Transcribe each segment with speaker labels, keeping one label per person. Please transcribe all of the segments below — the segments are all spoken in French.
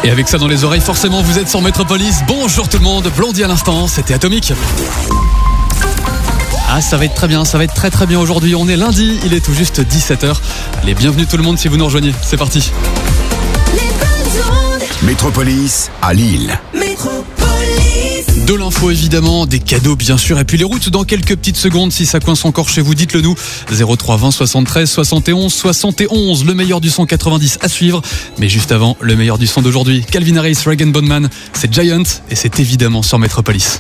Speaker 1: Et avec ça dans les oreilles, forcément vous êtes sur Métropolis. Bonjour tout le monde, Blondie à l'instant, c'était Atomique. Ah, ça va être très bien, ça va être très très bien aujourd'hui. On est lundi, il est tout juste 17h. Allez, bienvenue tout le monde si vous nous rejoignez, c'est parti.
Speaker 2: Métropolis à Lille.
Speaker 1: De l'info évidemment, des cadeaux bien sûr, et puis les routes dans quelques petites secondes. Si ça coince encore chez vous, dites-le nous. 03 20 73 71 71, le meilleur du son 90 à suivre. Mais juste avant, le meilleur du son d'aujourd'hui, Calvin Harris, Regan Bondman, c'est Giant et c'est évidemment sur Métropolis.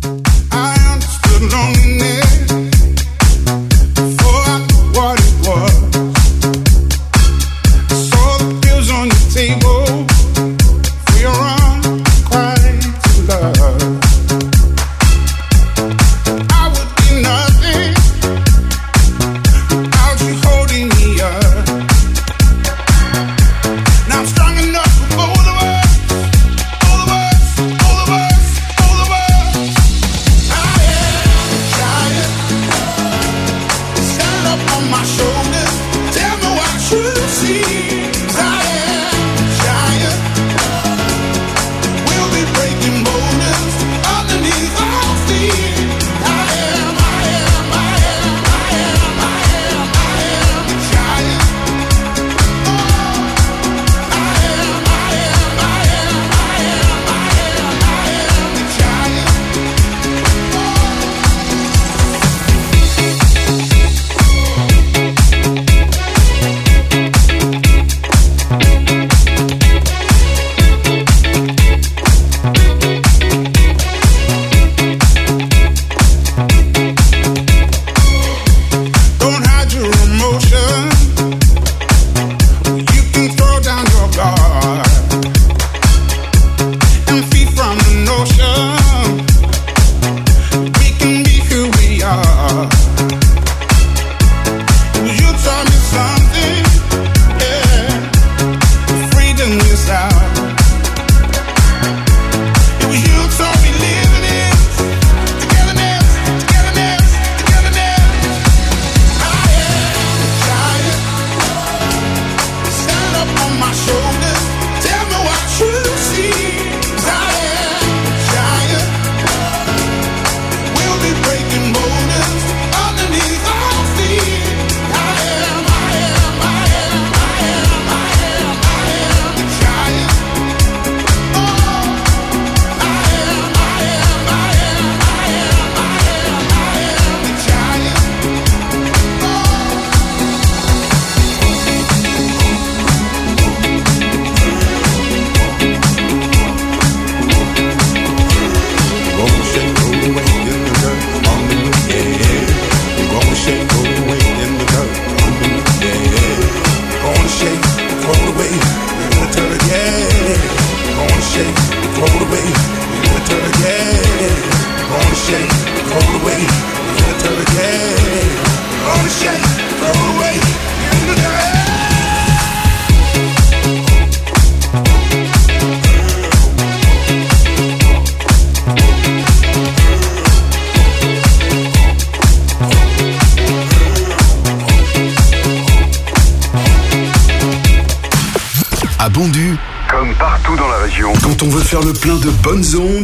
Speaker 2: Comme partout dans la région, quand on veut faire le plein de bonnes ondes,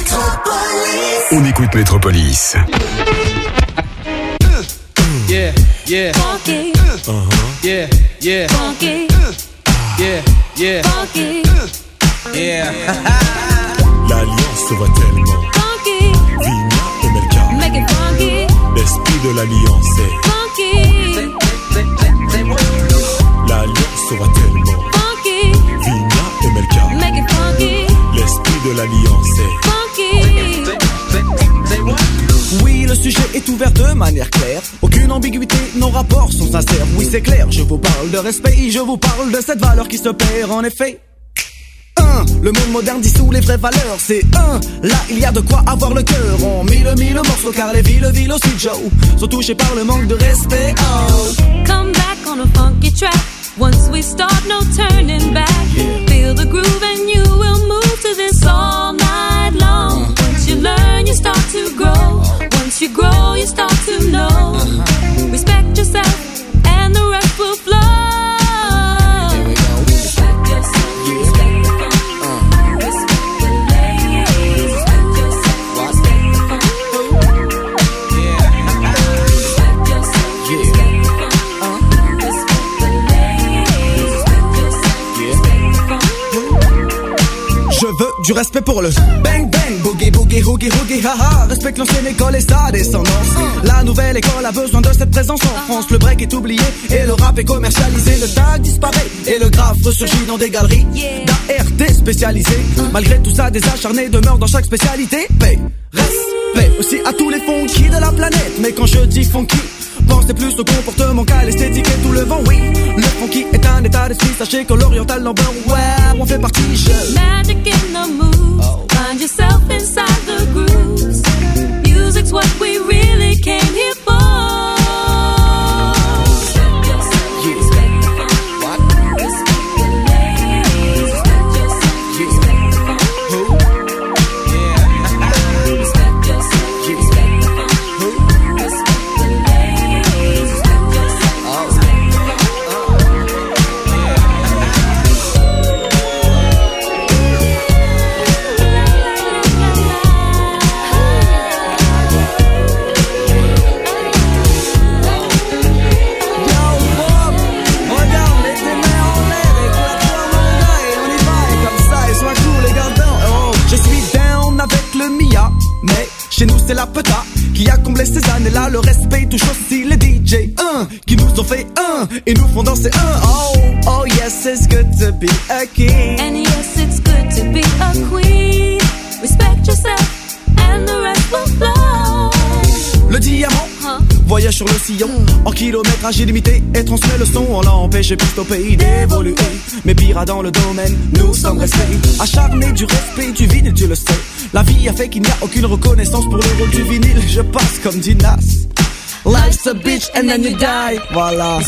Speaker 2: on écoute Métropolis.
Speaker 3: Yeah, yeah. Funky. Yeah, yeah. Funky. Yeah, yeah. Funky. Yeah.
Speaker 4: L'alliance se voit tellement.
Speaker 3: Funky.
Speaker 4: Vigna et Melka.
Speaker 3: Make it funky.
Speaker 4: L'esprit de l'alliance est.
Speaker 3: Funky.
Speaker 4: L'alliance se voit tellement.
Speaker 3: Funky.
Speaker 4: Vigna et Melka.
Speaker 3: Make it funky.
Speaker 4: L'esprit de l'alliance est.
Speaker 3: Funky.
Speaker 5: Oui, le sujet est ouvert de manière claire. Aucune ambiguïté, nos rapports sont sincères. Oui, c'est clair, je vous parle de respect, je vous parle de cette valeur qui se perd en effet. Le monde moderne dissout les vraies valeurs. C'est là il y a de quoi avoir le cœur. On mille morceaux car les villes aussi Joe sont touchés par le manque de respect. Oh.
Speaker 6: Come back on a funky track. Once we start, no turning back. Feel the groove and you will move to this all night long. Once you learn, you start to grow. Once you grow, you start to know. Respect yourself and the rest will flow. Respect yourself, respect the fun.
Speaker 5: du respect pour le bang bang, boogie boogie, hoogie hoogie, haha. Respecte l'ancienne école et sa descendance. La nouvelle école a besoin de cette présence en France. Le break est oublié et le rap est commercialisé. Le tag disparaît et le graphe ressurgit dans des galeries d'ART spécialisées. Malgré tout ça, des acharnés demeurent dans chaque spécialité. Paix, respect aussi à tous les funky de la planète. Mais quand je dis funky, pensez plus au comportement qu'à l'esthétique et tout le vent, oui. Le funky est un état d'esprit, sachez que l'oriental number, ouais, on fait partie.
Speaker 6: Magic in the moves, find yourself inside the grooves. Music's what we really came here for.
Speaker 5: Chez nous c'est la peta qui a comblé ces années-là. Le respect touche aussi les DJ qui nous ont fait et nous font danser Oh yes, it's good to be a king.
Speaker 6: And yes, it's good to be a queen. Respect yourself and the rest will flow.
Speaker 5: Le diamant voyage sur le sillon en kilométrage illimité et transmet le son. On l'a empêché plus au pays d'évoluer. Mais pire dans le domaine, nous sommes restés acharnés du respect du vinyle, tu le sais. La vie a fait qu'il n'y a aucune reconnaissance pour le rôle du vinyle. Je passe comme dit Nas. Life's a bitch and then you die. Voilà.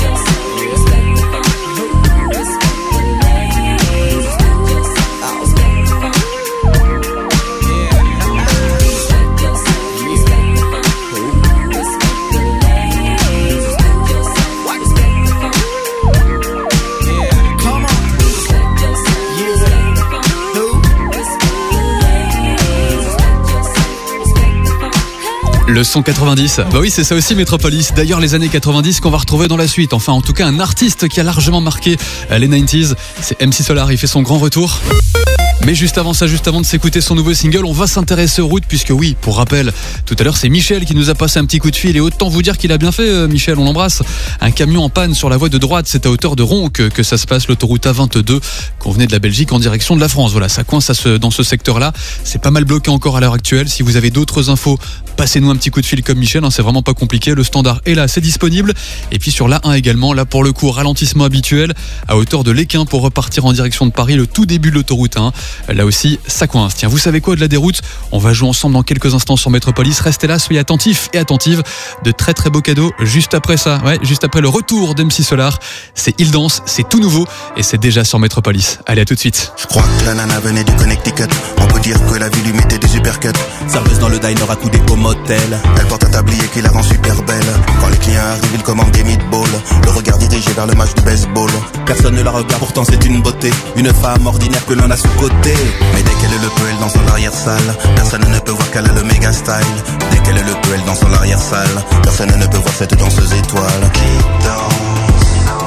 Speaker 1: Le son 90, bah oui c'est ça aussi Metropolis. D'ailleurs les années 90 qu'on va retrouver dans la suite. Enfin en tout cas un artiste qui a largement marqué les 90s, c'est MC Solar, il fait son grand retour. Mais juste avant de s'écouter son nouveau single, on va s'intéresser aux routes puisque oui, pour rappel, tout à l'heure c'est Michel qui nous a passé un petit coup de fil et autant vous dire qu'il a bien fait Michel, on l'embrasse. Un camion en panne sur la voie de droite, c'est à hauteur de Ronques que ça se passe, l'autoroute A22 qu'on venait de la Belgique en direction de la France. Voilà, ça coince dans ce secteur-là, c'est pas mal bloqué encore à l'heure actuelle. Si vous avez d'autres infos, passez-nous un petit coup de fil comme Michel, c'est vraiment pas compliqué, le standard est là, c'est disponible. Et puis sur l'A1 également, là pour le coup, ralentissement habituel à hauteur de l'Équin pour repartir en direction de Paris, le tout début de l'autoroute 1. Là aussi, ça coince. Tiens, vous savez quoi, au-delà des routes, on va jouer ensemble dans quelques instants sur Metropolis. Restez là, soyez attentifs et attentives. De très très beaux cadeaux juste après ça. Ouais, juste après le retour d'MC Solar. C'est Il Danse, c'est tout nouveau et c'est déjà sur Metropolis. Allez, à tout de suite.
Speaker 7: Je crois que la nana venait du Connecticut. On peut dire que la vie lui mettait des supercuts. Serveuse dans le diner accoudée au motel. Elle porte un tablier qui la rend super belle. Quand les clients arrivent, ils commandent des meatballs. Le regard dirigé vers le match de baseball. Personne ne la regarde, pourtant c'est une beauté. Une femme ordinaire que l'on a sous-côté. Mais dès qu'elle est le peu, elle danse dans l'arrière-salle. Personne ne peut voir qu'elle a le méga style. Dès qu'elle est le peu, elle danse dans l'arrière-salle. Personne ne peut voir cette danseuse étoile. Qui danse,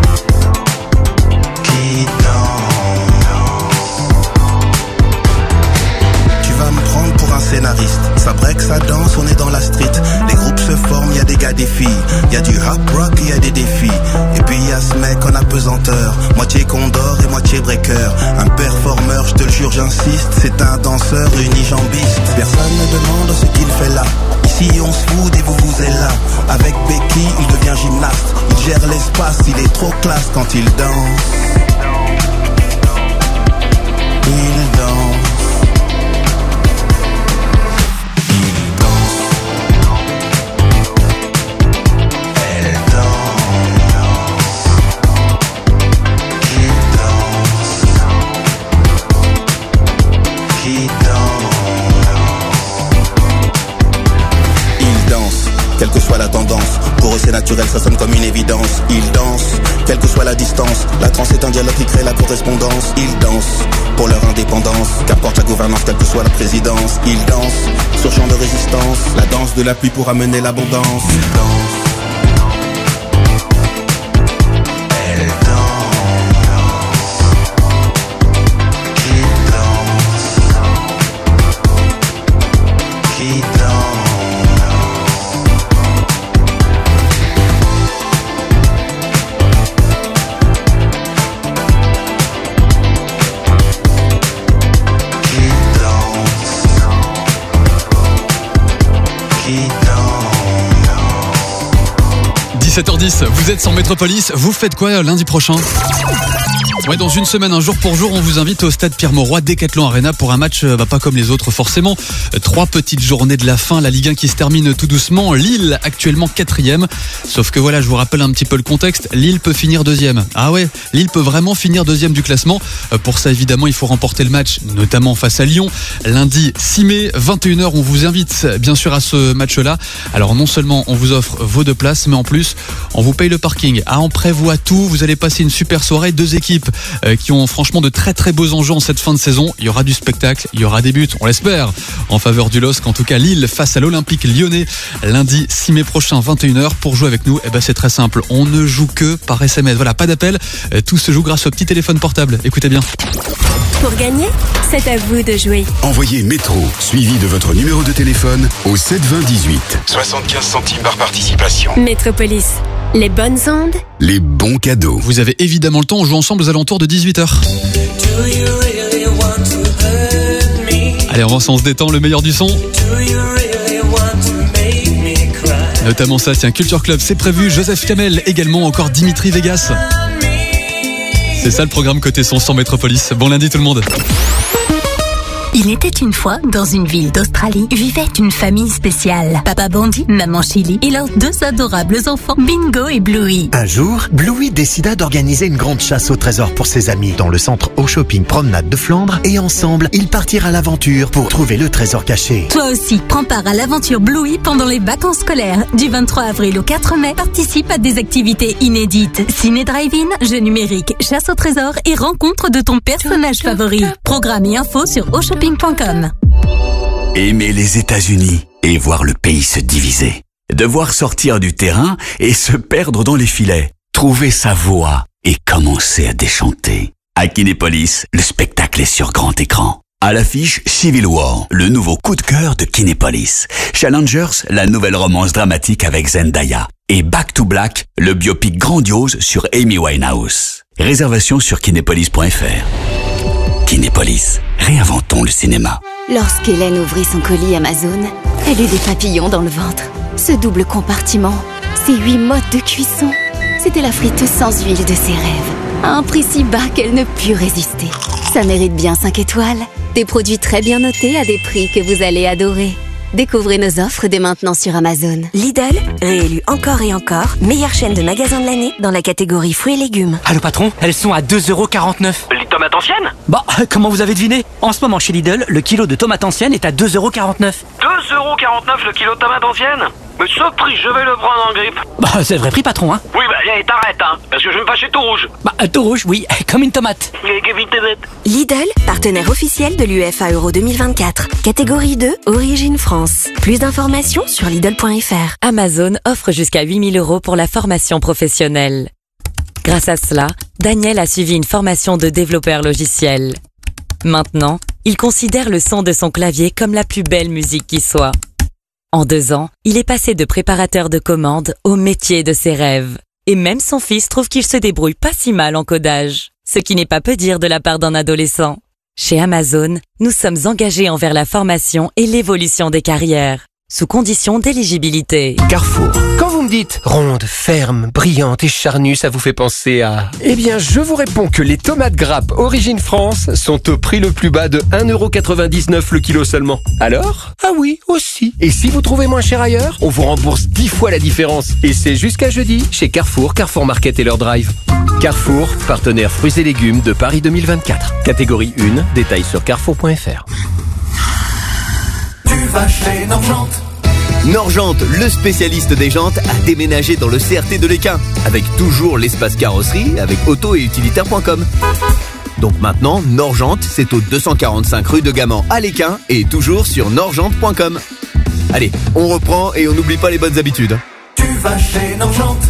Speaker 7: qui danse. Tu vas me prendre pour un scénariste. Ça break, ça danse, on est dans la street. Les groupes se forment, y a des gars, des filles. Y a du rap rock, y a des défis. Et puis y a ce mec en apesanteur, moitié condor et moitié breaker. Un performeur, je te le jure, j'insiste. C'est un danseur unijambiste. Personne ne demande ce qu'il fait là. Ici on se fout et vous êtes là. Avec Becky, il devient gymnaste. Il gère l'espace, il est trop classe quand il danse. Il danse. Quelle que soit la tendance, pour eux c'est naturel, ça sonne comme une évidence. Ils dansent, quelle que soit la distance. La trance est un dialogue qui crée la correspondance. Ils dansent pour leur indépendance, qu'importe la gouvernance, quelle que soit la présidence. Ils dansent sur champ de résistance, la danse de la pluie pour amener l'abondance. Ils dansent. Elle danse. Ils dansent.
Speaker 1: 7h10, vous êtes sur Métropolis. Vous faites quoi lundi prochain ? Ouais, dans une semaine, un jour pour jour, on vous invite au stade Pierre-Mauroy, Decathlon Arena pour un match pas comme les autres forcément. 3 petites journées de la fin, la Ligue 1 qui se termine tout doucement. Lille actuellement 4e. Sauf que voilà, je vous rappelle un petit peu le contexte. Lille peut finir 2e. Ah ouais, Lille peut vraiment finir 2e du classement. Pour ça, évidemment, il faut remporter le match, notamment face à Lyon. Lundi 6 mai, 21h, on vous invite bien sûr à ce match-là. Alors non seulement on vous offre vos 2 places, mais en plus, on vous paye le parking. Ah, on prévoit tout. Vous allez passer une super soirée. 2 équipes qui ont franchement de très très beaux enjeux en cette fin de saison. Il y aura du spectacle, il y aura des buts, on l'espère, en faveur du LOSC. En tout cas, Lille face à l'Olympique Lyonnais, lundi 6 mai prochain, 21h. Pour jouer avec nous, c'est très simple. On ne joue que par SMS. Voilà, pas d'appel. Tout se joue grâce au petit téléphone portable. Écoutez bien.
Speaker 8: Pour gagner, c'est à vous de jouer.
Speaker 2: Envoyez métro, suivi de votre numéro de téléphone au 7 20 18. 75 centimes par participation.
Speaker 8: Métropolis, les bonnes ondes,
Speaker 2: les bons cadeaux.
Speaker 1: Vous avez évidemment le temps, on joue ensemble aux alentours de 18h. Allez, on se détend, le meilleur du son. Notamment ça, tiens, Culture Club, c'est prévu. Joseph Kamel également, encore Dimitri Vegas. C'est ça le programme côté son sur Métropolis. Bon lundi tout le monde.
Speaker 9: Il était une fois, dans une ville d'Australie, vivait une famille spéciale. Papa Bandit, maman Chili et leurs 2 adorables enfants, Bingo et Bluey.
Speaker 10: Un jour, Bluey décida d'organiser une grande chasse au trésor pour ses amis dans le centre Au Shopping Promenade de Flandre et ensemble, ils partirent à l'aventure pour trouver le trésor caché.
Speaker 9: Toi aussi, prends part à l'aventure Bluey pendant les vacances scolaires. Du 23 avril au 4 mai, participe à des activités inédites. Ciné drive-in, jeux numériques, chasse au trésor et rencontre de ton personnage favori. Programme et infos sur ausshopping.com.
Speaker 11: Aimer les États-Unis et voir le pays se diviser. Devoir sortir du terrain et se perdre dans les filets. Trouver sa voix et commencer à déchanter. À Kinépolis, le spectacle est sur grand écran. À l'affiche, Civil War, le nouveau coup de cœur de Kinépolis. Challengers, la nouvelle romance dramatique avec Zendaya. Et Back to Black, le biopic grandiose sur Amy Winehouse. Réservation sur kinépolis.fr. Kinépolis, réinventons le cinéma.
Speaker 12: Lorsqu'Hélène ouvrit son colis Amazon, elle eut des papillons dans le ventre. Ce double compartiment, ces 8 modes de cuisson, c'était la friteuse sans huile de ses rêves. À un prix si bas qu'elle ne put résister. Ça mérite bien 5 étoiles. Des produits très bien notés à des prix que vous allez adorer. Découvrez nos offres dès maintenant sur Amazon.
Speaker 8: Lidl, réélu encore et encore, meilleure chaîne de magasins de l'année dans la catégorie fruits et légumes.
Speaker 13: Allô patron, elles sont à 2,49€.
Speaker 14: Les tomates anciennes ?
Speaker 13: Bah, comment vous avez deviné ? En ce moment chez Lidl, le kilo de tomates anciennes est à 2,49€.
Speaker 14: 2,49€ le kilo de tomates anciennes ? Mais ce prix, je vais le prendre en grippe.
Speaker 13: Bah, c'est le vrai prix patron, hein.
Speaker 14: Oui, t'arrêtes, parce que je vais me fâcher tout rouge.
Speaker 13: Bah, tout rouge, oui, comme une tomate.
Speaker 8: Lidl, partenaire officiel de l'UEFA Euro 2024. Catégorie 2, Origine France. Plus d'informations sur Lidl.fr.
Speaker 15: Amazon offre jusqu'à 8 000 € pour la formation professionnelle. Grâce à cela, Daniel a suivi une formation de développeur logiciel. Maintenant, il considère le son de son clavier comme la plus belle musique qui soit. En 2 ans, il est passé de préparateur de commandes au métier de ses rêves. Et même son fils trouve qu'il se débrouille pas si mal en codage. Ce qui n'est pas peu dire de la part d'un adolescent. Chez Amazon, nous sommes engagés envers la formation et l'évolution des carrières, sous condition d'éligibilité.
Speaker 16: Carrefour. Quand vous me dites ronde, ferme, brillante et charnue, ça vous fait penser à... Eh bien, je vous réponds que les tomates grappes Origine France sont au prix le plus bas de 1,99€ le kilo seulement. Alors ? Ah oui, aussi. Et si vous trouvez moins cher ailleurs, on vous rembourse 10 fois la différence. Et c'est jusqu'à jeudi chez Carrefour, Carrefour Market et leur drive. Carrefour, partenaire fruits et légumes de Paris 2024. Catégorie 1, détails sur carrefour.fr.
Speaker 17: Tu vas chez Norgente.
Speaker 18: Norgente, le spécialiste des jantes, a déménagé dans le CRT de l'Équin, avec toujours l'espace carrosserie, avec auto et utilitaire.com. Donc maintenant, Norgente, c'est au 245 rue de Gaman à l'Équin et toujours sur norgente.com. Allez, on reprend et on n'oublie pas les bonnes habitudes.
Speaker 17: Tu vas chez Norgente.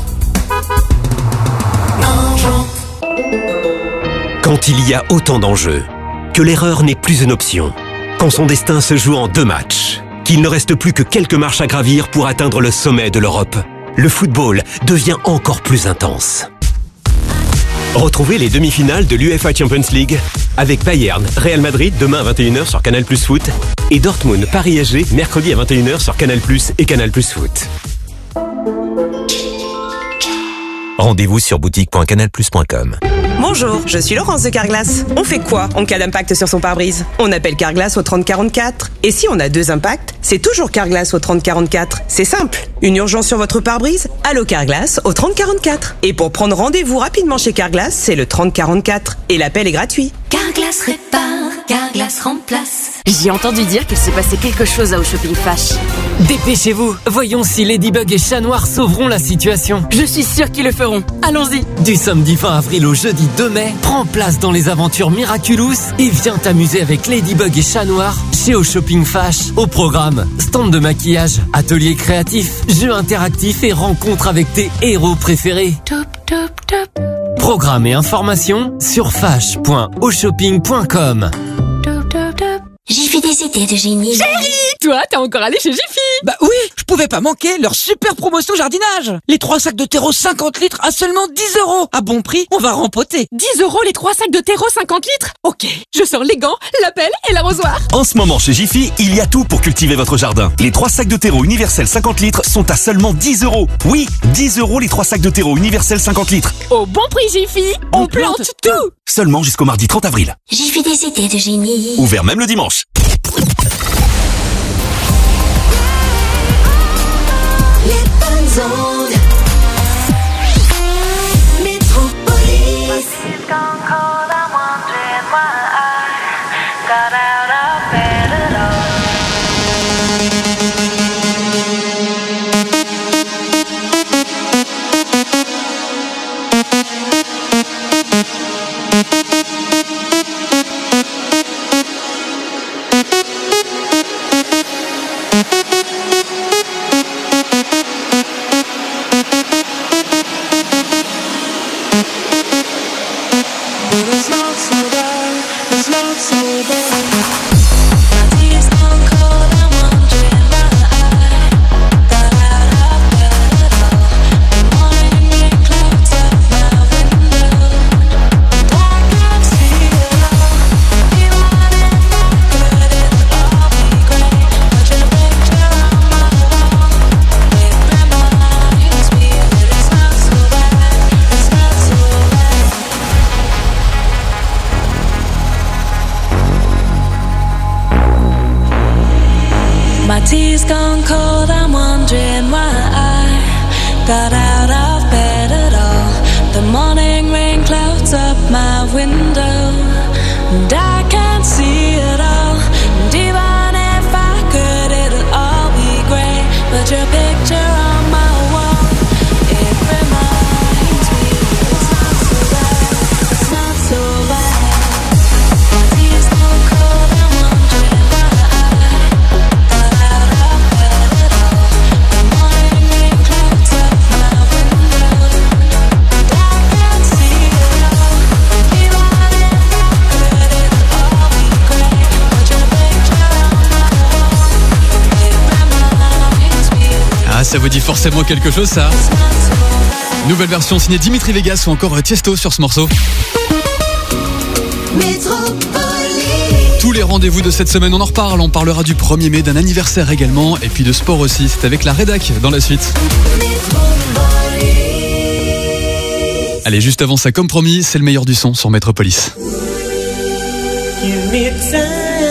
Speaker 17: Norgente.
Speaker 19: Quand il y a autant d'enjeux, que l'erreur n'est plus une option, quand son destin se joue en 2 matchs, qu'il ne reste plus que quelques marches à gravir pour atteindre le sommet de l'Europe, le football devient encore plus intense. Retrouvez les demi-finales de l'UEFA Champions League avec Bayern, Real Madrid demain à 21h sur Canal+ Foot et Dortmund, Paris SG mercredi à 21h sur Canal+ et Canal+ Foot. Rendez-vous sur boutique.canalplus.com.
Speaker 20: Bonjour, je suis Laurence de Carglass. On fait quoi en cas d'impact sur son pare-brise? On appelle Carglass au 3044. Et si on a 2 impacts, c'est toujours Carglass au 3044. C'est simple. Une urgence sur votre pare-brise? Allô Carglass au 3044. Et pour prendre rendez-vous rapidement chez Carglass, c'est le 3044. Et l'appel est gratuit.
Speaker 21: Carglass répare, Carglass remplace.
Speaker 22: J'ai entendu dire qu'il se passait quelque chose à Au Shopping Fash.
Speaker 23: Dépêchez-vous, voyons si Ladybug et Chat Noir sauveront la situation.
Speaker 22: Je suis sûre qu'ils le feront. Allons-y.
Speaker 23: Du samedi 20 avril au jeudi 2 mai, prends place dans les aventures Miraculous et viens t'amuser avec Ladybug et Chat Noir chez Au Shopping Fash. Au programme, stand de maquillage, atelier créatif, jeux interactifs et rencontres avec tes héros préférés.
Speaker 21: Top, top, top.
Speaker 23: Programme et informations sur fash.aushopping.com.
Speaker 21: Jiffy des idées de génie.
Speaker 22: Chérie, toi, t'es encore allé chez Jiffy?
Speaker 24: Bah oui, je pouvais pas manquer leur super promotion jardinage. Les 3 sacs de terreau 50 litres à seulement 10 €. À bon prix, on va rempoter.
Speaker 22: 10 € les 3 sacs de terreau 50 litres? Ok, je sors les gants, la pelle et l'arrosoir.
Speaker 25: En ce moment chez Jiffy, il y a tout pour cultiver votre jardin. Les 3 sacs de terreau universel 50 litres sont à seulement 10 €. Oui, 10 € les 3 sacs de terreau universel 50 litres.
Speaker 22: Au bon prix Jiffy, on plante tout.
Speaker 25: Seulement jusqu'au mardi 30 avril.
Speaker 21: Jiffy des idées de génie.
Speaker 25: Ouvert même le dimanche.
Speaker 17: Les bonnes ondes. Métropolis.
Speaker 6: My tea's gone cold, I'm wondering why I got out of bed at all. The morning rain clouds up my window, and I can't see it all. And even if I could, it'll all be grey. But your picture on my wall, it reminds me it's not so bad, it's not so bad. My tea's gone cold, I'm wondering why I got out of bed at all. The morning rain clouds up my window, and I can't see it all. Even if I could, it'll all be grey. But your picture on my wall, it reminds me.
Speaker 1: Ah, ça vous dit forcément quelque chose, ça? Nouvelle version signée Dimitri Vegas ou encore Tiesto sur ce morceau. Tous les rendez-vous de cette semaine, on en reparle. On parlera du 1er mai, d'un anniversaire également, et puis de sport aussi. C'est avec la rédac dans la suite. Allez, juste avant ça, comme promis, c'est le meilleur du son sur Métropolis.
Speaker 17: Give me time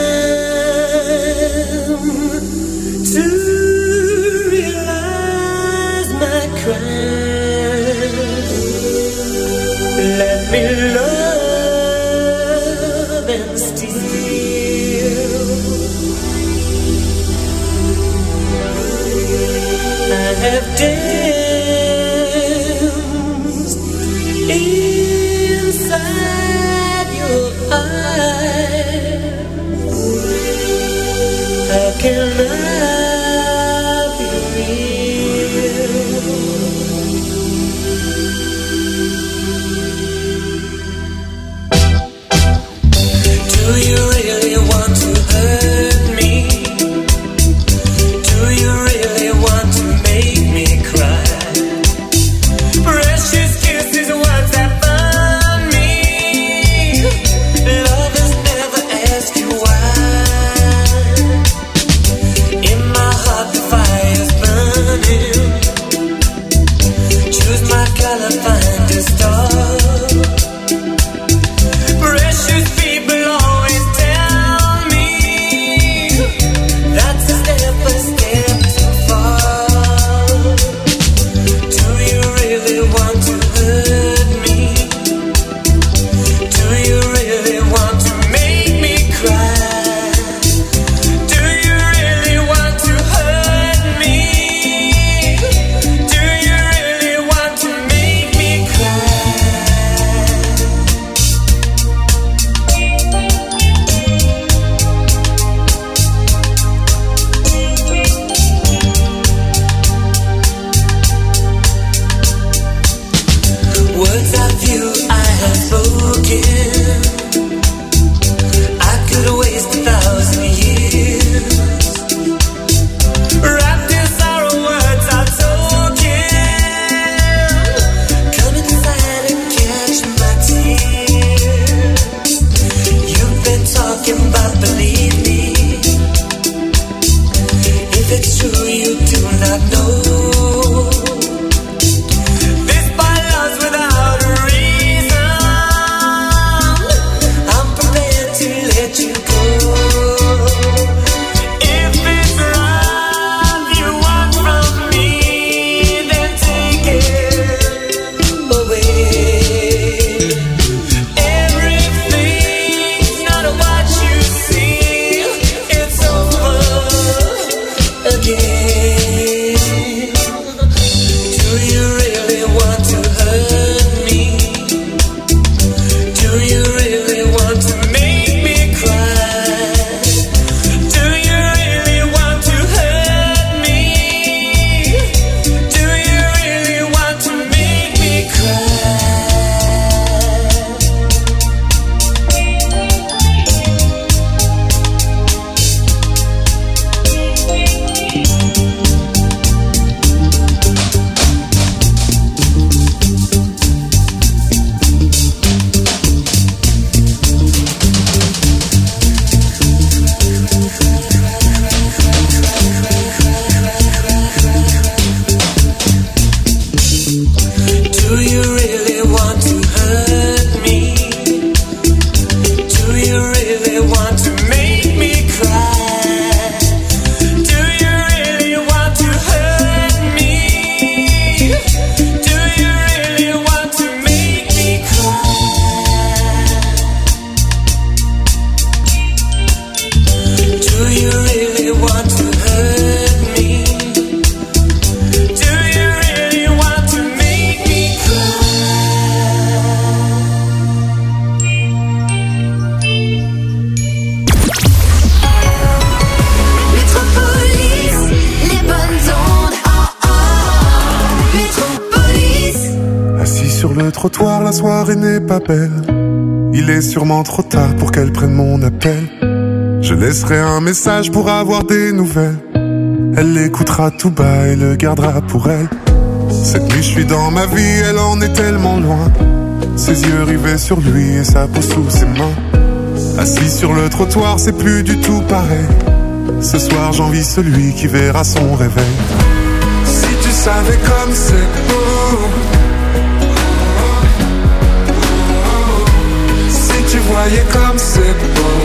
Speaker 17: to realize my crime. Let me love and steal. I have danced inside your eyes. How can I be real? Do you really want to hurt me? Do you really want to make me cry? Precious kisses, words that burn me. Lovers never ask you why. gotta find a star. Precious people always tell me that's a step too far. Do you really want to hurt me? Do you really want to make me cry? Do you really want to hurt me? Do you really want to make me cry? Words of you I have spoken, I could waste 1,000 years. Wrapped in sorrow, words are token. Come inside and catch my tears. You've been talking, but believe me, if it's true you do not know. This by love's without a reason. I'm prepared to let you go. If it's love you want from me, then take it away. Everything's not what you see. It's over again. Do you really want to hurt me? Do you really want to make me cry? Do you really want to hurt me? Do you really want to make me cry? Do you really want to hurt me? Do you really want to make me cry? Do you really want to hurt me? Do you really want to make me cry? Do you really want to hurt me? Do you really want to make me
Speaker 6: Métropolis, les bonnes ondes. Métropolis.
Speaker 2: Assis sur le trottoir, la soirée n'est pas belle. Il est sûrement trop tard pour qu'elle prenne mon appel. Je laisserai un message pour avoir des nouvelles. Elle l'écoutera tout bas et le gardera pour elle. Cette nuit je suis dans ma vie, elle en est tellement loin. Ses yeux rivés sur lui et sa peau sous ses mains. Assis sur le trottoir, c'est plus du tout pareil. Ce soir j'envie celui qui verra son réveil. Si tu savais comme c'est beau, si tu voyais comme c'est beau.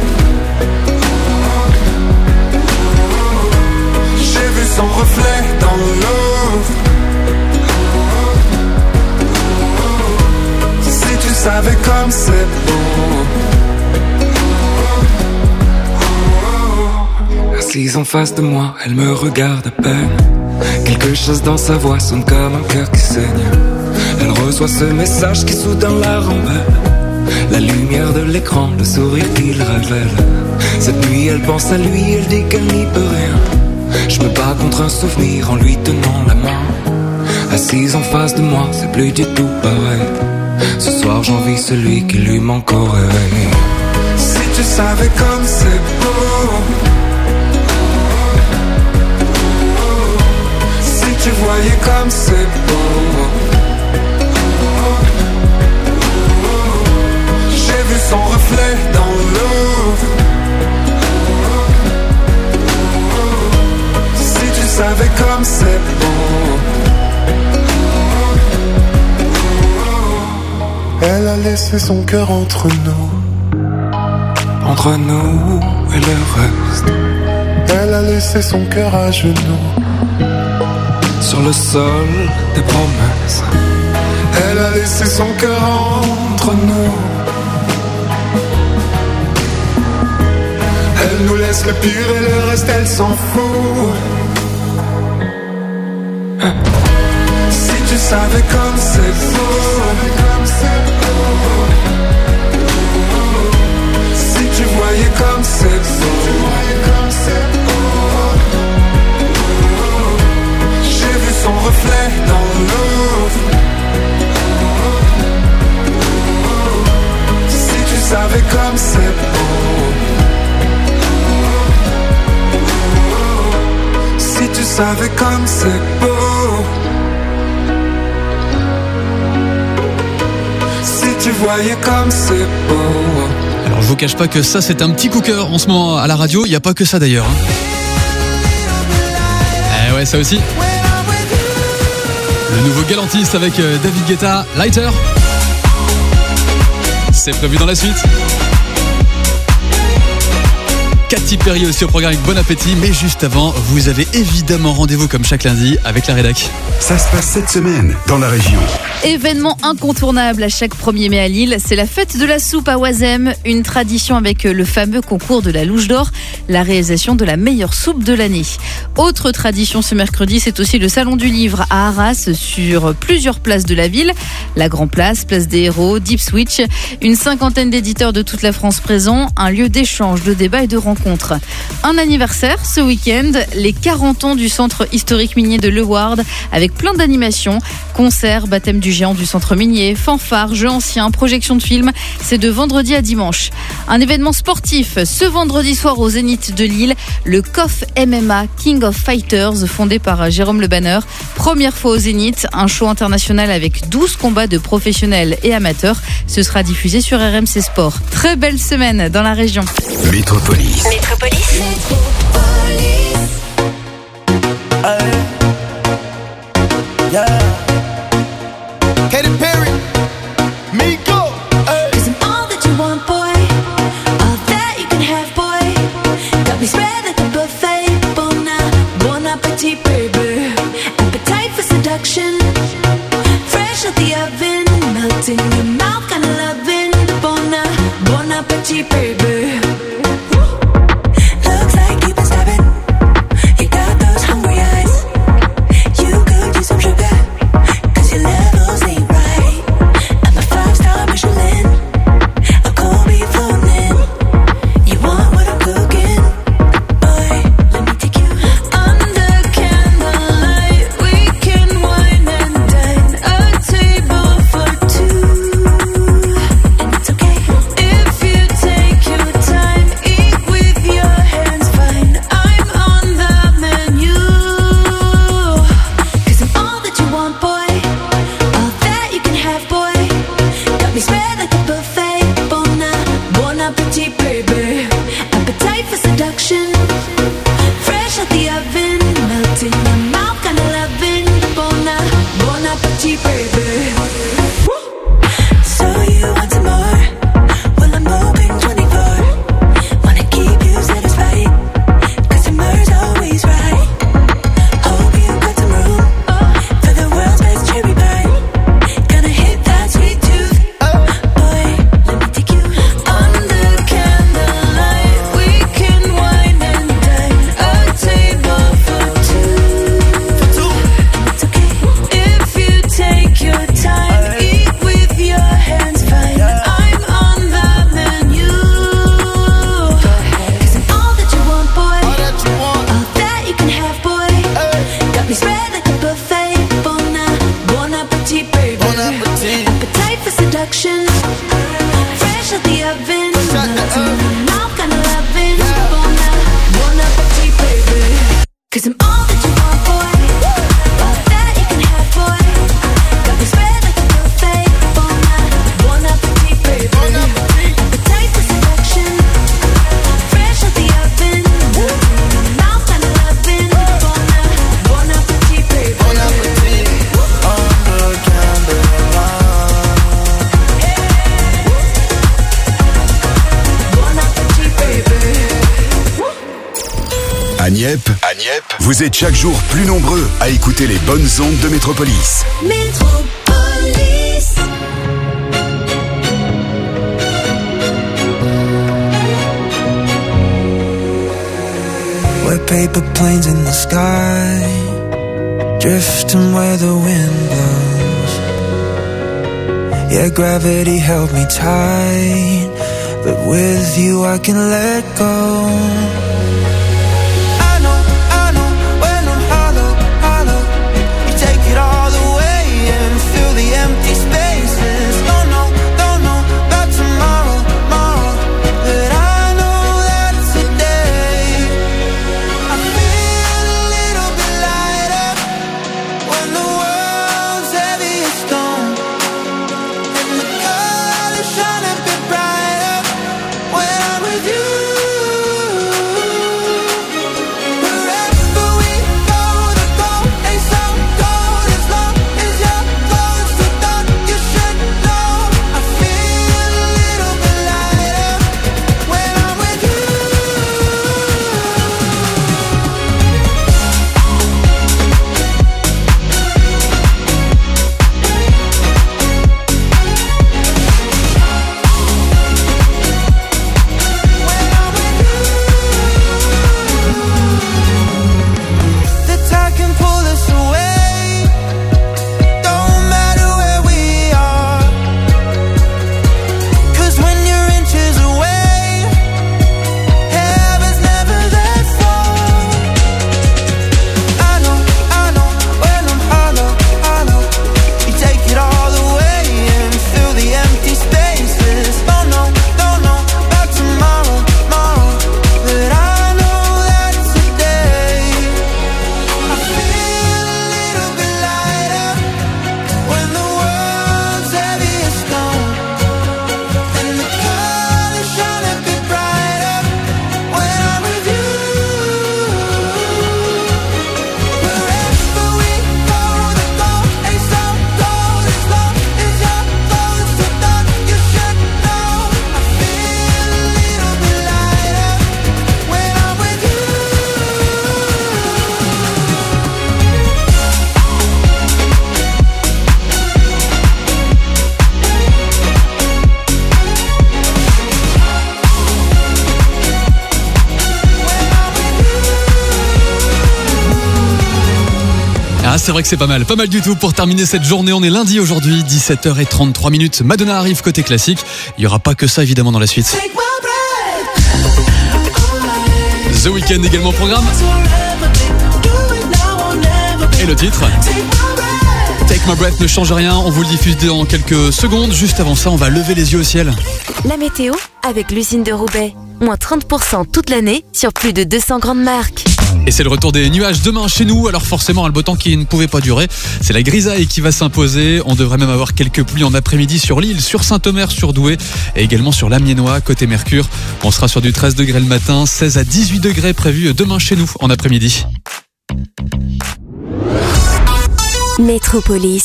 Speaker 2: J'ai vu son reflet dans l'eau. Si tu savais comme c'est beau.
Speaker 3: Assise en face de moi, elle me regarde à peine. Quelque chose dans sa voix sonne comme un cœur qui saigne. Elle reçoit ce message qui soudain la rembelle. La lumière de l'écran, le sourire qu'il révèle. Cette nuit elle pense à lui, elle dit qu'elle n'y peut rien. Je me bats contre un souvenir en lui tenant la main. Assise en face de moi, c'est plus du tout pareil. Ce soir j'envie celui qui lui manque au réveil.
Speaker 2: Si tu savais comme c'est beau. Si tu voyais comme c'est beau. J'ai vu son reflet dans l'eau. Si tu savais comme c'est beau. Elle a laissé son cœur entre nous.
Speaker 3: Entre nous et le reste.
Speaker 2: Elle a laissé son cœur à genoux.
Speaker 3: Sur le sol des promesses.
Speaker 2: Elle a laissé son cœur entre nous. Elle nous laisse le pire et le reste elle s'en fout. Si tu savais comme c'est beau. Si tu voyais comme c'est beau. J'ai vu son reflet dans l'eau. Si tu savais comme c'est beau. Si tu savais comme c'est beau. Si tu voyais comme c'est beau.
Speaker 1: Alors je vous cache pas que ça c'est un petit coup cœur en ce moment à la radio, il n'y a pas que ça d'ailleurs. Eh ouais, ça aussi. Le nouveau Galantis avec David Guetta, Lighter. C'est prévu dans la suite. Katy Perry aussi au programme avec Bon Appétit, mais juste avant, vous avez évidemment rendez-vous comme chaque lundi avec la rédac.
Speaker 4: Ça se passe cette semaine dans la région.
Speaker 5: Événement incontournable à chaque 1er mai à Lille, c'est la fête de la soupe à Oisem, une tradition avec le fameux concours de la Louche d'Or, la réalisation de la meilleure soupe de l'année. Autre tradition ce mercredi, c'est aussi le salon du livre à Arras sur plusieurs places de la ville, la Grand Place, Place des Héros, Deep Switch, une 50aine d'éditeurs de toute la France présents, un lieu d'échange, de débat et de rencontres. Un anniversaire ce week-end, les 40 ans du centre historique minier de Le Ward, avec plein d'animations, concerts, baptême du géant du centre minier, fanfares, jeux anciens, projections de films. C'est de vendredi à dimanche. Un événement sportif ce vendredi soir au Zénith de Lille, le KOF MMA King of Fighters fondé par Jérôme Le Banner. Première fois au Zénith, un show international avec 12 combats de professionnels et amateurs. Ce sera diffusé sur RMC Sport. Très belle semaine dans la région.
Speaker 4: Métropolis.
Speaker 21: Métropolis.
Speaker 17: Yeah. Katy Perry, Miko. Cause I'm all that you want, boy. All that you can have, boy. Got me spread like a buffet. Bon appetit, baby. Appetite for seduction. Fresh out the oven. Melting in your mouth, kinda loving. Bon appetit, baby.
Speaker 4: Yep, vous êtes chaque jour plus nombreux à écouter les bonnes ondes de Métropolis.
Speaker 17: Métropolis.
Speaker 7: We're paper planes in the sky, drifting where the wind blows. Yeah, gravity held me tight, but with you I can let go. I know, when I'm hollow, you take it all away and fill the empty spaces. Don't know about tomorrow, but I know that today I feel a little bit lighter when the world's heavy as stone, and the colors shine a bit brighter when I'm with you. Wherever we go, the goal ain't so cold as long as you're close to thought you should know. I feel a little bit lighter when I'm with you. The tide can pull us away, don't matter where we are, 'cause when you're inches away, heaven's never that far. I know, when I'm hollow, you take it all away and fill the empty spaces. Don't know about tomorrow, but I know that today I feel a little bit lighter when the world's heavy as stone, and the colors shine a bit brighter when I'm with you. Wherever we go, the goal ain't so cold as long as you're close to thought you should know. I feel a little bit lighter when I'm with you.
Speaker 1: Ah, c'est vrai que c'est pas mal du tout pour terminer cette journée. On est lundi aujourd'hui, 17h33. Madonna arrive côté classique. Il y aura pas que ça évidemment dans la suite. The Weeknd également au programme. Et le titre Take My Breath ne change rien, on vous le diffuse dans quelques secondes. Juste avant ça, on va lever les yeux au ciel.
Speaker 8: La météo avec l'usine de Roubaix. Moins 30% toute l'année sur plus de 200 grandes marques.
Speaker 1: Et c'est le retour des nuages demain chez nous. Alors forcément, le beau temps qui ne pouvait pas durer. C'est la grisaille qui va s'imposer. On devrait même avoir quelques pluies en après-midi sur l'île, sur Saint-Omer, sur Douai et également sur l'Amiénois, côté Mercure. On sera sur du 13 degrés le matin, 16 à 18 degrés prévus demain chez nous en après-midi.
Speaker 8: Métropolis.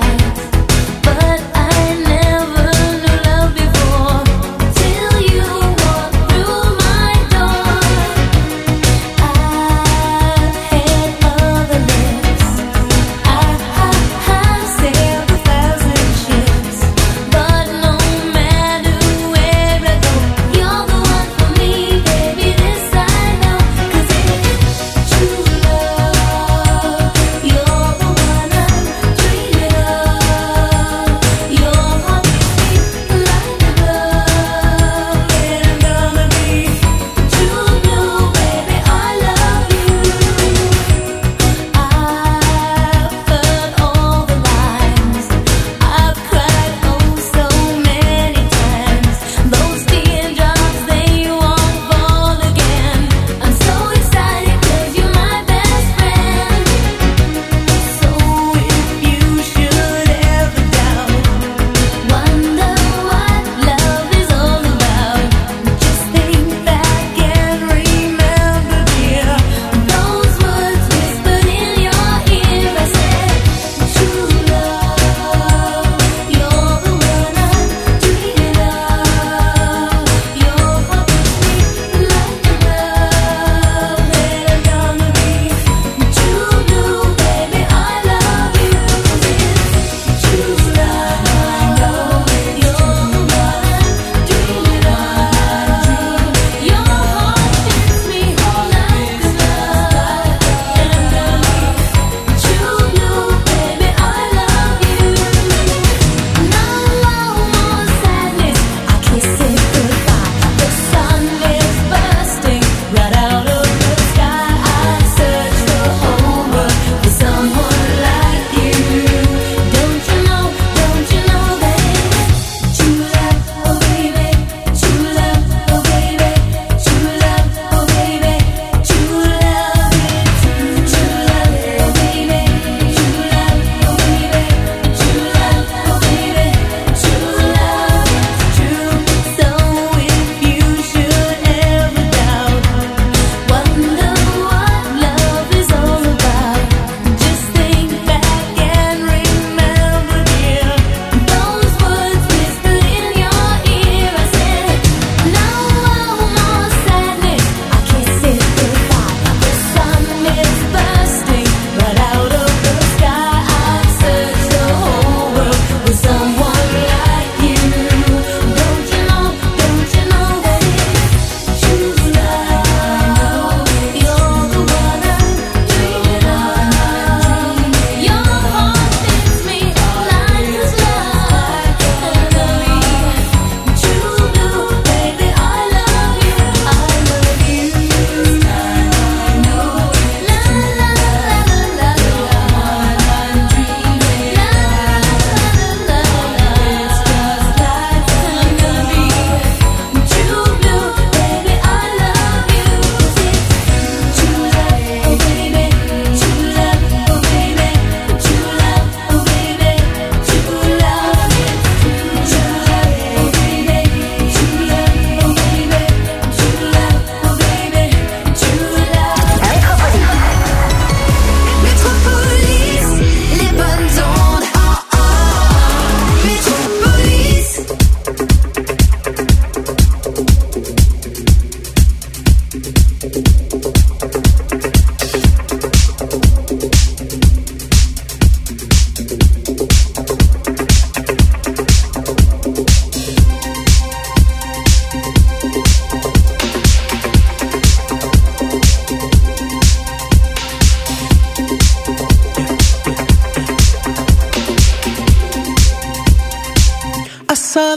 Speaker 17: But I never knew love before till you.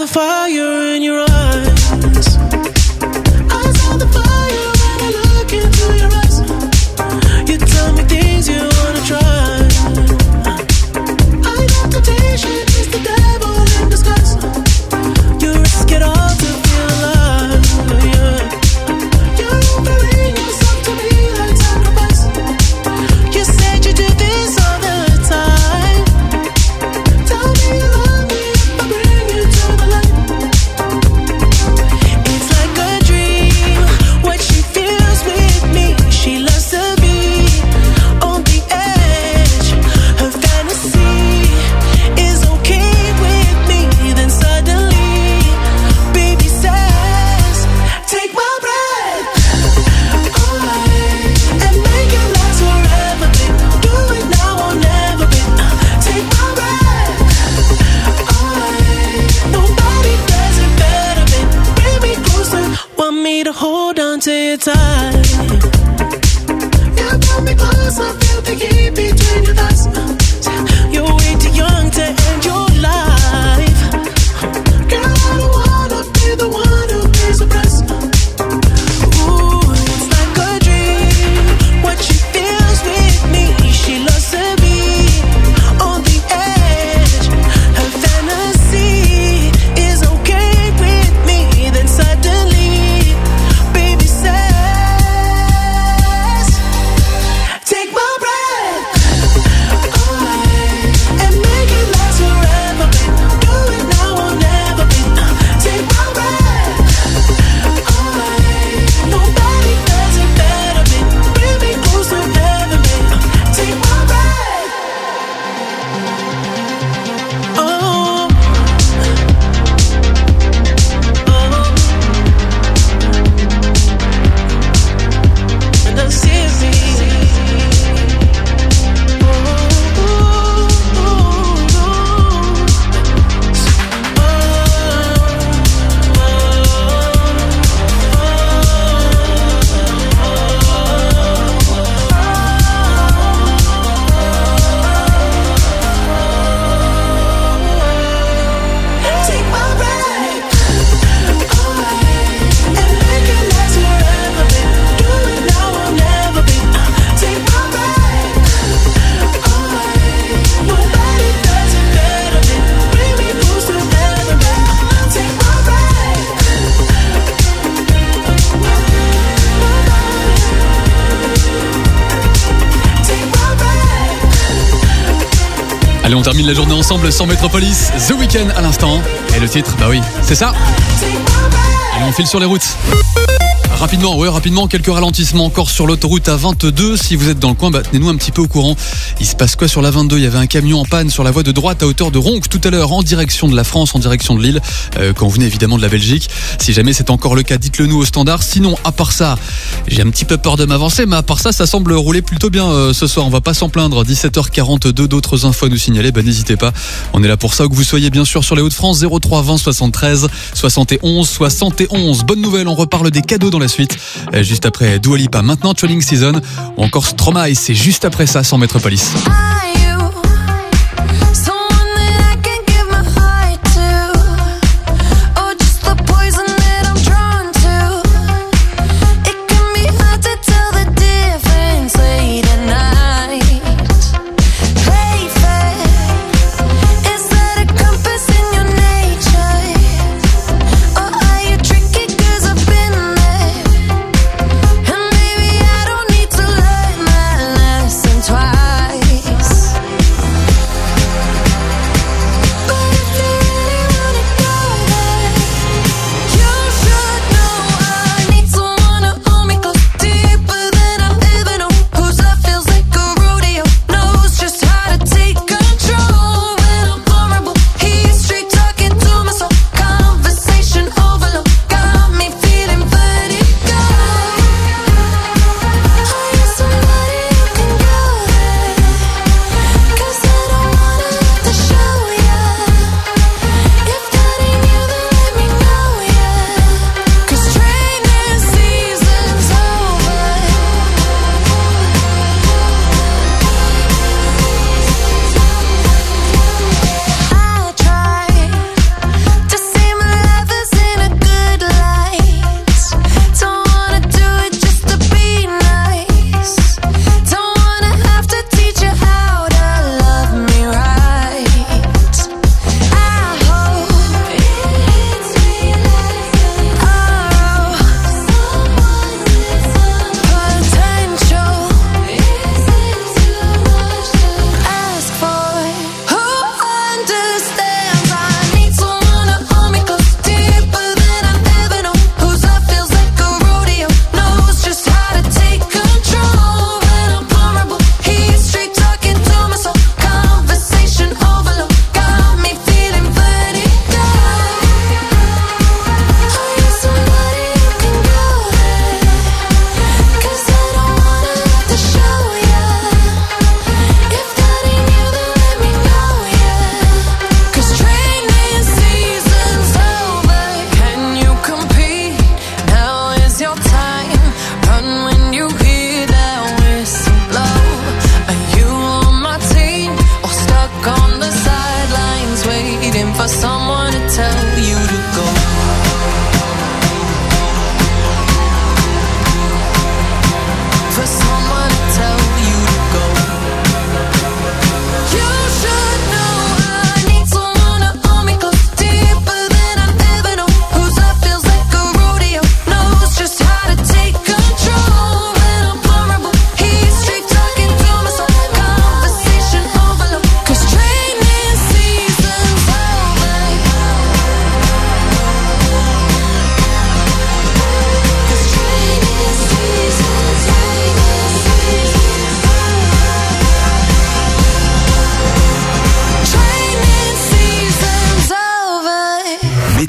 Speaker 17: fire in your eyes. I saw the fire when I look into your eyes. You tell me things you wanna try. I know temptation is the devil in disguise. You risk it all to feel alive, yeah. You're offering yourself to me like sacrifice. You said you do this all the time. Tell me you love me if I bring you to the light. It's like a dream, what she feels with me. She loves to be on the edge. Her fantasy is okay with me. Then suddenly, baby says, take my breath away and make it last forever, babe. Do it now or never, babe. Take my breath away. Nobody does it better, babe. Bring me closer, want me to hold on to you tight. You pull me close, I feel the heat between your thighs. You're way too young to end your life. Girl, I don't wanna be the one who pays the price. Ooh, it's like a dream, what she feels with me. She loves to be on the edge. Her fantasy is okay with me. Then suddenly, baby says, take my breath away and make it last forever, babe. Do it now or never, babe. Take my breath away. Nobody does it better, babe. Bring me closer, never, babe. Take my breath. Oh, and I see take my breath away and make it last forever, babe. Do it now or never, babe. Take my breath away. Nobody does it better, babe. Bring me closer, never, babe. Take my breath. Take my breath.
Speaker 1: Allez, on termine la journée ensemble sans Métropolis. The Weeknd à l'instant. Et le titre, bah oui, c'est ça. Allez, on file sur les routes. Rapidement, quelques ralentissements encore sur l'autoroute A22. Si vous êtes dans le coin, tenez-nous un petit peu au courant. Il se passe quoi sur la 22 ? Il y avait un camion en panne sur la voie de droite à hauteur de Ronques tout à l'heure en direction de la France, en direction de Lille, quand vous venez évidemment de la Belgique. Si jamais c'est encore le cas, dites-le nous au standard. Sinon, à part ça, j'ai un petit peu peur de m'avancer, mais à part ça semble rouler plutôt bien ce soir. On va pas s'en plaindre. 17h42, d'autres infos à nous signaler, n'hésitez pas. On est là pour ça, où que vous soyez bien sûr sur les Hauts-de-France. 03 20 73 71 71. Bonne nouvelle, on reparle des cadeaux dans la suite. Juste après Dua Lipa, maintenant Training Season, ou encore Stromae, et c'est juste après ça sans Métropolis.
Speaker 21: Twice.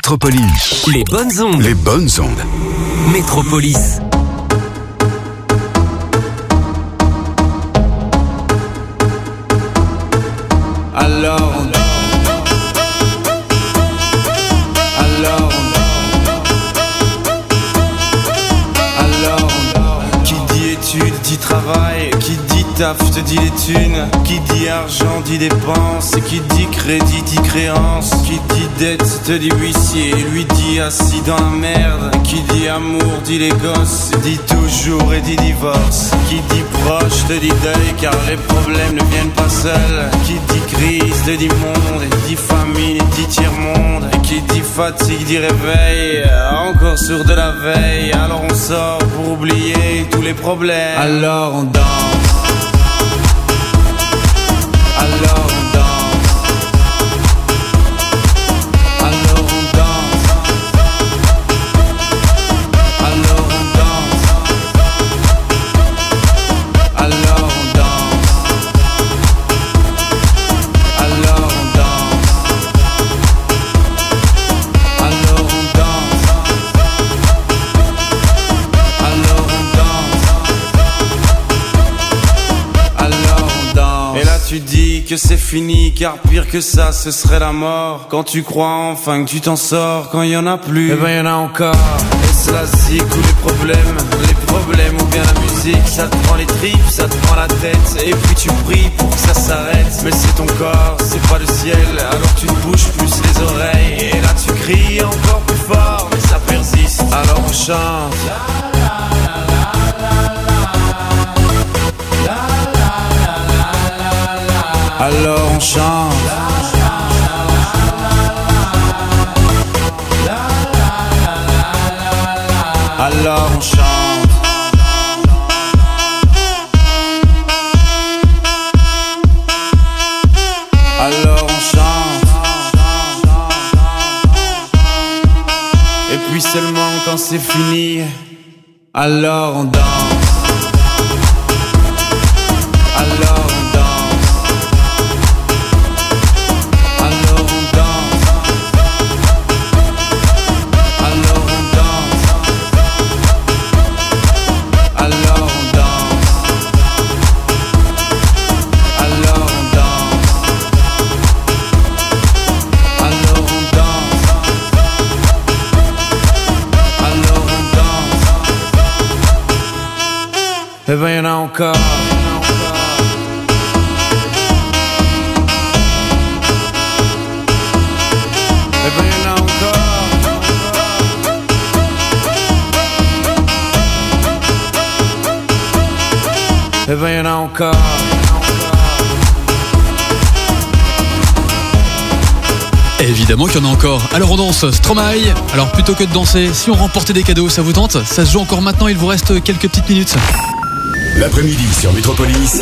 Speaker 4: Métropolis.
Speaker 23: Les bonnes ondes.
Speaker 4: Les bonnes ondes.
Speaker 23: Métropolis.
Speaker 9: Alors qui dit études dit travail, qui dit taf te dit les thunes, qui dit argent dit dépenses, qui dit crédit dit créance, qui dit dette te dit huissier, lui dit assis dans la merde, qui dit amour dit les gosses, dit toujours et dit divorce, qui dit proche te dit deuil car les problèmes ne viennent pas seuls, qui dit crise te dit monde, et dit famine et dit tiers-monde, et qui dit fatigue dit réveil, encore sur de la veille, alors on sort pour oublier tous les problèmes, alors on danse. Alors on danse. Alors on danse. Alors on danse. Alors on danse. Alors on danse. Alors on danse. Alors on danse. Alors on danse. Et là tu dis que c'est fini, car pire que ça ce serait la mort. Quand tu crois enfin que tu t'en sors, quand il y en a plus, eh ben y en a encore. Et c'est la zik ou les problèmes ou bien la musique. Ça te prend les tripes, ça te prend la tête, et puis tu pries pour que ça s'arrête. Mais c'est ton corps, c'est pas le ciel, alors tu te bouges plus les oreilles. Et là tu cries encore plus fort, mais ça persiste, alors on chante. Alors on chante. Alors on chante. Alors on chante. Et puis seulement quand c'est fini, alors on danse. Alors on danse. Alors on danse. Alors on danse. Alors on danse. Alors on danse. Alors on danse. Alors on danse. Eh ben y'en a encore. Eh ben y'en a encore. Eh ben y'en a encore.
Speaker 1: Évidemment qu'il y en a encore. Alors on danse Stromae. Alors plutôt que de danser, si on remportait des cadeaux, ça vous tente? Ça se joue encore maintenant, il vous reste quelques petites minutes.
Speaker 4: L'après-midi sur Métropolis.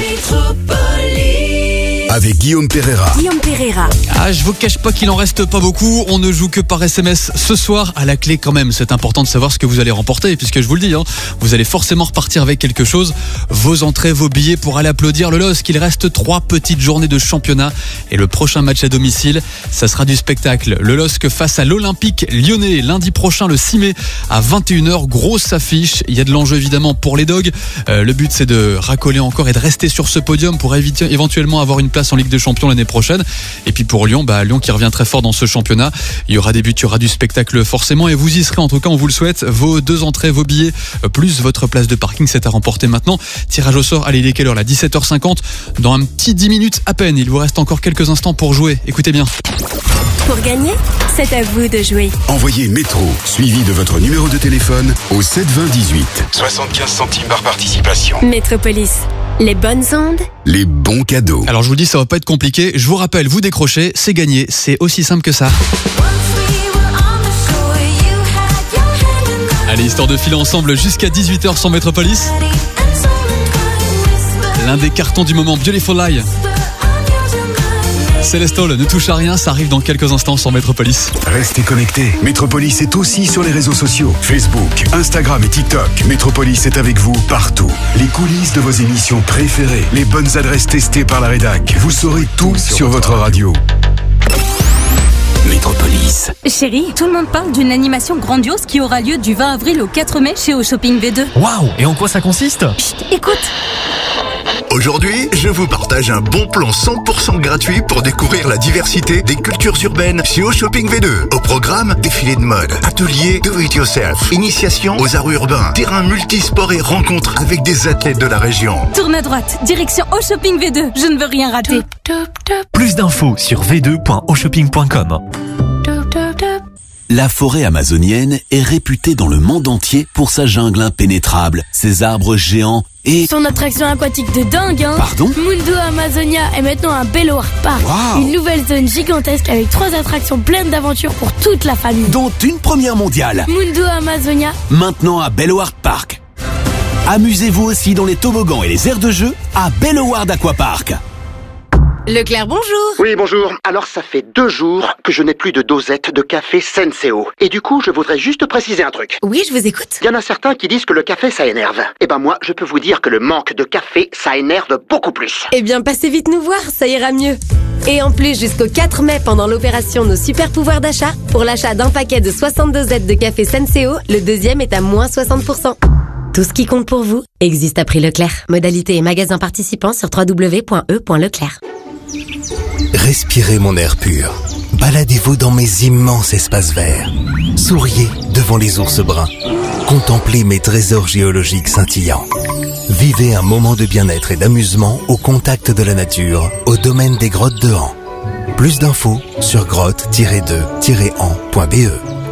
Speaker 4: Avec Guillaume Pereira.
Speaker 8: Guillaume Pereira.
Speaker 1: Ah, je vous cache pas qu'il en reste pas beaucoup. On ne joue que par SMS ce soir. À la clé quand même, c'est important de savoir ce que vous allez remporter, puisque je vous le dis, vous allez forcément repartir avec quelque chose. Vos entrées, vos billets pour aller applaudir le LOSC. Il reste 3 petites journées de championnat et le prochain match à domicile, ça sera du spectacle. Le LOSC face à l'Olympique Lyonnais lundi prochain, le 6 mai à 21h. Grosse affiche. Il y a de l'enjeu évidemment pour les Dogs. Le but c'est de racoler encore et de rester sur ce podium pour éviter éventuellement avoir une place en Ligue des Champions l'année prochaine. Et puis pour Lyon, Lyon qui revient très fort dans ce championnat. Il y aura des buts, il y aura du spectacle forcément et vous y serez, en tout cas on vous le souhaite. Vos 2 entrées, vos billets plus votre place de parking, c'est à remporter maintenant. Tirage au sort, allez, il est quelle heure là? 17h50. Dans un petit 10 minutes à peine. Il vous reste encore quelques instants pour jouer. Écoutez bien.
Speaker 8: Pour gagner, c'est à vous de jouer.
Speaker 4: Envoyez métro, suivi de votre numéro de téléphone au 7 20 18. 75 centimes par participation.
Speaker 8: Métropolis. Les bonnes ondes.
Speaker 4: Les bons cadeaux.
Speaker 1: Alors je vous le dis, ça va pas être compliqué. Je vous rappelle, vous décrochez, c'est gagné. C'est aussi simple que ça. Allez, histoire de filer ensemble jusqu'à 18h sur Métropolis. L'un des cartons du moment, Beautiful Lie. Célestal, ne touche à rien, ça arrive dans quelques instants sur Métropolis.
Speaker 4: Restez connectés. Métropolis est aussi sur les réseaux sociaux. Facebook, Instagram et TikTok. Métropolis est avec vous partout. Les coulisses de vos émissions préférées. Les bonnes adresses testées par la rédac. Vous saurez tout sur votre radio.
Speaker 10: Métropolis.
Speaker 11: Chérie, tout le monde parle d'une animation grandiose qui aura lieu du 20 avril au 4 mai chez Au Shopping V2.
Speaker 12: Waouh, et en quoi ça consiste?
Speaker 11: Chut, écoute.
Speaker 13: Aujourd'hui, je vous partage un bon plan 100% gratuit pour découvrir la diversité des cultures urbaines chez Au Shopping V2. Au programme, défilé de mode, atelier do it yourself, initiation aux arts urbains, terrain multisport et rencontres avec des athlètes de la région.
Speaker 11: Tourne à droite, direction Au Shopping V2. Je ne veux rien rater.
Speaker 12: Plus d'infos sur v2.aushopping.com.
Speaker 25: La forêt amazonienne est réputée dans le monde entier pour sa jungle impénétrable, ses arbres géants et...
Speaker 14: Son attraction aquatique de dingue, hein.
Speaker 25: Pardon ?
Speaker 14: Mundo Amazonia est maintenant un Bellower Park.
Speaker 25: Wow.
Speaker 14: Une nouvelle zone gigantesque avec 3 attractions pleines d'aventures pour toute la famille.
Speaker 25: Dont une première mondiale.
Speaker 14: Mundo Amazonia.
Speaker 25: Maintenant à Belloward Park. Amusez-vous aussi dans les toboggans et les aires de jeu à Belloward Aquapark.
Speaker 26: Leclerc, bonjour.
Speaker 27: Oui, bonjour. Alors, ça fait 2 jours que je n'ai plus de dosette de café Senseo. Et du coup, je voudrais juste préciser un truc.
Speaker 26: Oui, je vous écoute.
Speaker 27: Il y en a certains qui disent que le café, ça énerve. Eh ben moi, je peux vous dire que le manque de café, ça énerve beaucoup plus.
Speaker 26: Eh bien, passez vite nous voir, ça ira mieux. Et en plus, jusqu'au 4 mai, pendant l'opération Nos Super Pouvoirs d'achat, pour l'achat d'un paquet de 62 dosettes de café Senseo, le deuxième est à moins 60%. Tout ce qui compte pour vous existe à prix Leclerc. Modalité et magasin participants sur www.e.leclerc.
Speaker 28: Respirez mon air pur. Baladez-vous dans mes immenses espaces verts. Souriez devant les ours bruns. Contemplez mes trésors géologiques scintillants. Vivez un moment de bien-être et d'amusement au contact de la nature, au domaine des grottes de Han. Plus d'infos sur grotte-de-han.be.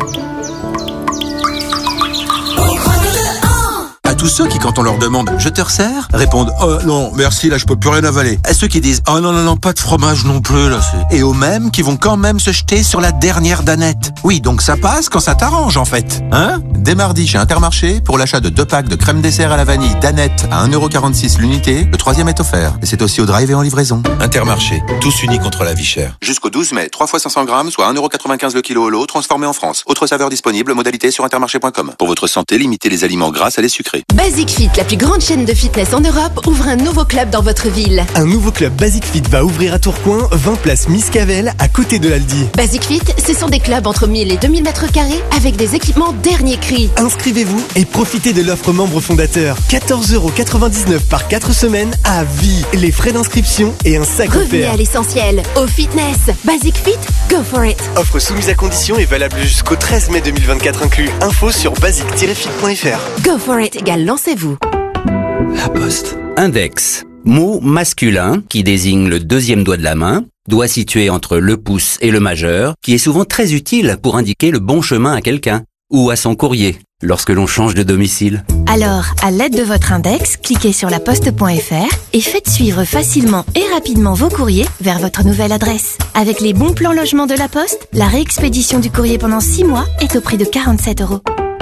Speaker 29: À tous ceux qui, quand on leur demande « Je te resserre ?» répondent « Oh non, merci, là je peux plus rien avaler ». À ceux qui disent « Oh non, non, non, pas de fromage non plus, là c'est... » Et aux mêmes qui vont quand même se jeter sur la dernière danette. Oui, donc ça passe quand ça t'arrange en fait. Hein ? Dès mardi chez Intermarché, pour l'achat de 2 packs de crème dessert à la vanille danette à 1,46€ l'unité, le 3e est offert. Et c'est aussi au drive et en livraison. Intermarché, tous unis contre la vie chère. Jusqu'au 12 mai, 3 fois 500 grammes, soit 1,95€ le kilo au lot, transformé en France. Autre saveur disponible, modalité sur intermarché.com. Pour votre santé, limitez les aliments gras à les sucrés.
Speaker 26: Basic Fit, la plus grande chaîne de fitness en Europe, ouvre un nouveau club dans votre ville.
Speaker 30: Un nouveau club Basic Fit va ouvrir à Tourcoing, 20 place Miscavel, à côté de l'Aldi.
Speaker 26: Basic Fit, ce sont des clubs entre 1000 et 2000 mètres carrés avec des équipements dernier cri.
Speaker 30: Inscrivez-vous et profitez de l'offre membre fondateur. 14,99€ par 4 semaines à vie. Les frais d'inscription et un sac offert.
Speaker 26: Revenez à l'essentiel, au fitness. Basic Fit, go for it.
Speaker 30: Offre soumise à condition et valable jusqu'au 13 mai 2024 inclus. Info sur basic-fit.fr.
Speaker 26: Go for it égale lancez-vous.
Speaker 29: La Poste.
Speaker 31: Index. Mot masculin qui désigne le 2e doigt de la main, doigt situé entre le pouce et le majeur, qui est souvent très utile pour indiquer le bon chemin à quelqu'un ou à son courrier lorsque l'on change de domicile.
Speaker 26: Alors, à l'aide de votre index, cliquez sur laposte.fr et faites suivre facilement et rapidement vos courriers vers votre nouvelle adresse. Avec les bons plans logement de la Poste, la réexpédition du courrier pendant 6 mois est au prix de 47€.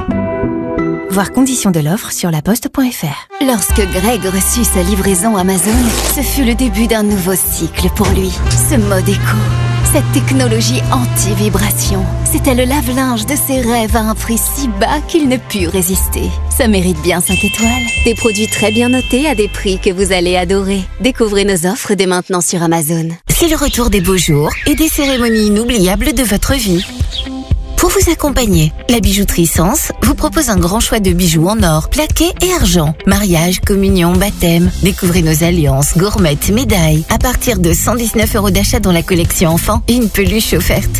Speaker 26: Voir conditions de l'offre sur laposte.fr. Lorsque Greg reçut sa livraison Amazon, ce fut le début d'un nouveau cycle pour lui. Ce mode éco, cette technologie anti-vibration, c'était le lave-linge de ses rêves à un prix si bas qu'il ne put résister. Ça mérite bien 5 étoiles. Des produits très bien notés à des prix que vous allez adorer. Découvrez nos offres dès maintenant sur Amazon.
Speaker 32: C'est le retour des beaux jours et des cérémonies inoubliables de votre vie. Pour vous accompagner, la bijouterie Sens vous propose un grand choix de bijoux en or, plaqué et argent. Mariage, communion, baptême. Découvrez nos alliances, gourmettes, médailles. À partir de 119€ d'achat dans la collection enfant et une peluche offerte.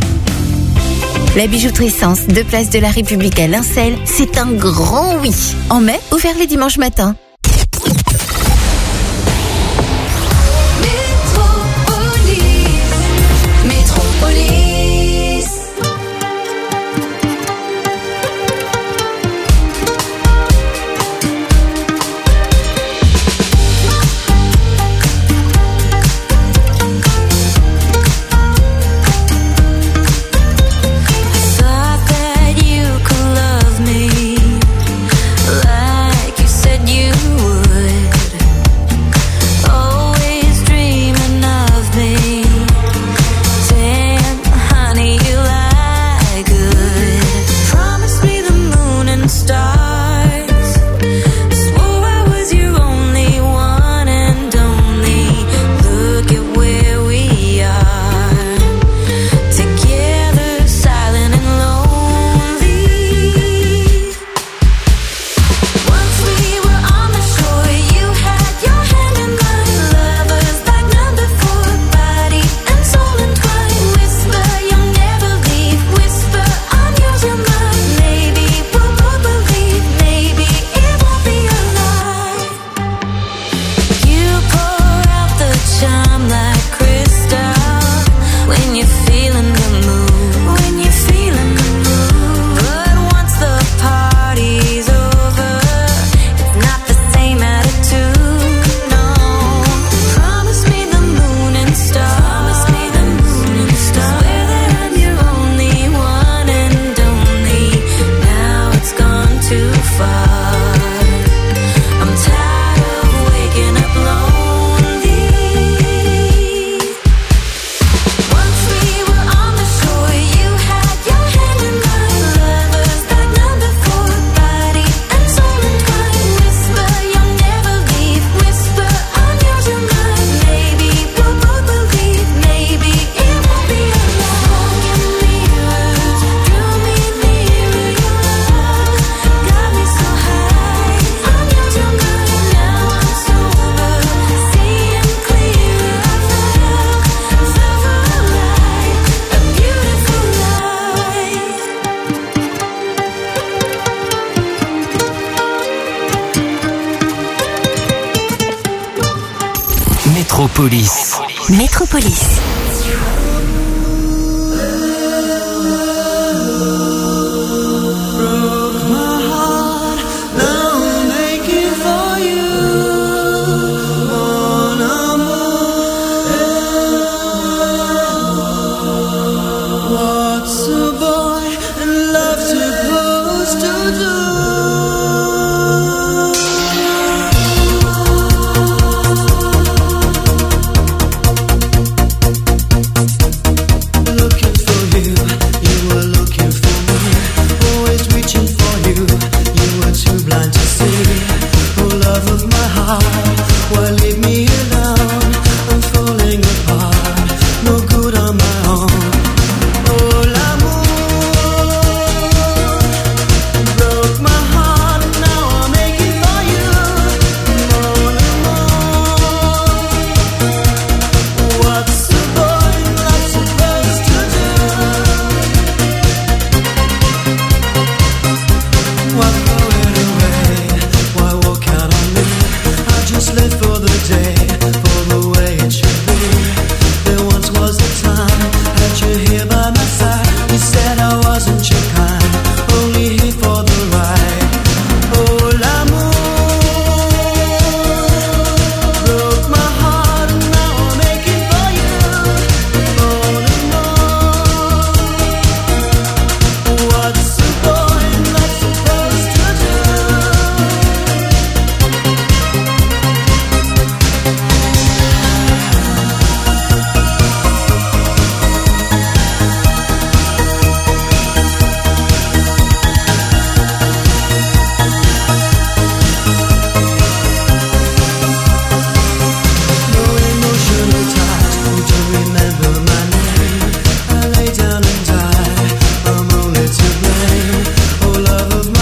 Speaker 32: La bijouterie Sens, 2 places de la République à Lincel, c'est un grand oui. En mai, ouvert les dimanches matins.
Speaker 21: You too far. I'm tired of waking up lonely. Once we were on the shore, you had your hand in mine. Lovers like number 4, body and soul entwined. Whisper, you'll never leave. Whisper, I'm yours, you're mine. Maybe we'll both believe. Maybe it won't be alone. Smoke and mirrors drew me nearer. Your love got me so high. I'm yours, you're mine. Now I'm sober, seeing clearer. I fell for a lie, a beautiful lie.
Speaker 23: Métropolis.
Speaker 8: Métropolis.